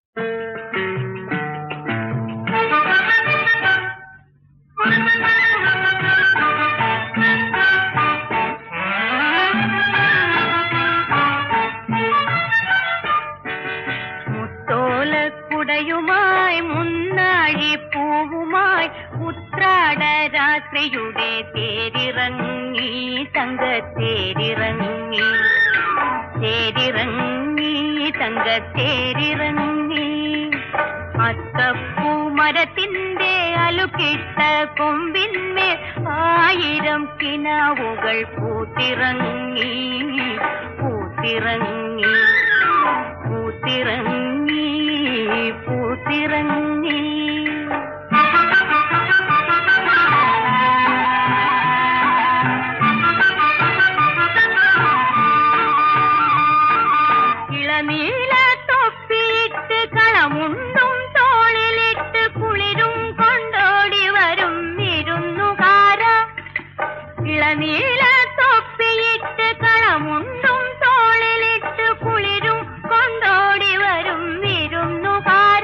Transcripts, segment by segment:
മുത്തോലക്കുടയുമായി മുന്നാഴി പൂവുമായി ഉത്രാടരാത്രിയുടെ തേരിറങ്ങി തങ്കത്തേരിറങ്ങി തേരിറങ്ങി തങ്കത്തേരിറങ്ങി അത്തപ്പൂമരത്തിന്റെ അലുക്കിട്ട കൊമ്പിന്മേൽ 1000 കിനാവുകൾ പൂത്തിറങ്ങി പൂത്തിറങ്ങി പൂത്തിറങ്ങി പൂത്തിറങ്ങി ഇളനീല തൊപ്പിയിട്ട് കളമുണ്ടും തോളിലിട്ട് കുളിരും കൊണ്ടോടി വരും വിരുന്നുകാര ഇളനീല തൊപ്പിയിട്ട് കളമുണ്ടും തോളിലിട്ട് കുളിരും കൊണ്ടോടി വരും വിരുന്നുകാര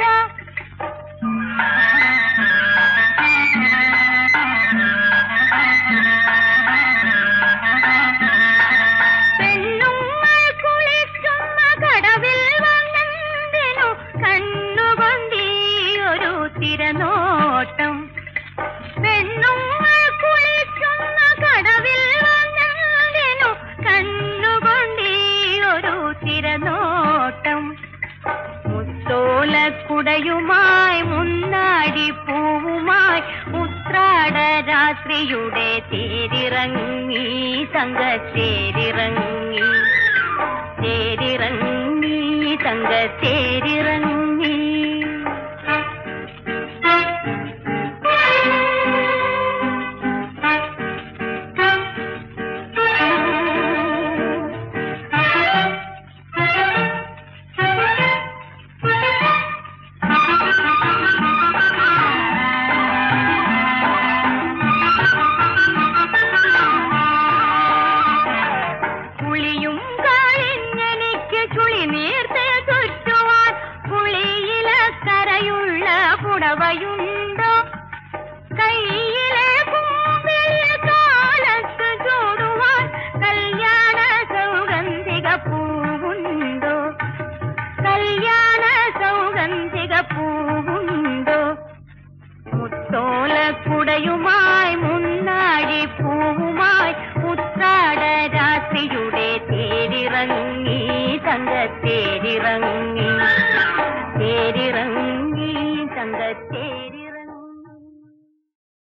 പെണ്ണുങ്ങൾ കുളിക്കുന്ന കടവിൽ വന്നെന്തിനു കണ്ണുകൊണ്ടീ ഒരു തിരനോട്ടം പെണ്ണുങ്ങൾ കുളിക്കുന്ന കടവിൽ വന്നെന്തിനു കണ്ണുകൊണ്ടീ ഒരു തിരനോട്ടം മുത്തോലക്കുടയുമായി മുന്നാഴി പൂവുമായി ഉത്രാടരാത്രിയുടെ തേരിറങ്ങി തങ്കത്തേരിറങ്ങി തേരിറങ്ങി തങ്കത്തേരിറങ്ങി കുളിയും കഴിഞ്ഞെനിക്ക് ചുളി നീർത്ത് ചുറ്റുവാൻ കുളിയിലക്കരയുള്ള പുടവയുണ്ടോ കയ്യിലെ പൂമ്പിളിൽ കാലത്ത് ചൂടുവാൻ കല്യാണ സൗഗന്ധിക പൂവുണ്ടോ കല്യാണ സൗഗന്ധിക പൂവുണ്ടോ മുത്തോലക്കുടയുമായി മുന്നാഴി പൂവുമായി ഉത്രാടരാത്രിയുടെ തേരിറങ്ങി തങ്കത്തേരിറങ്ങി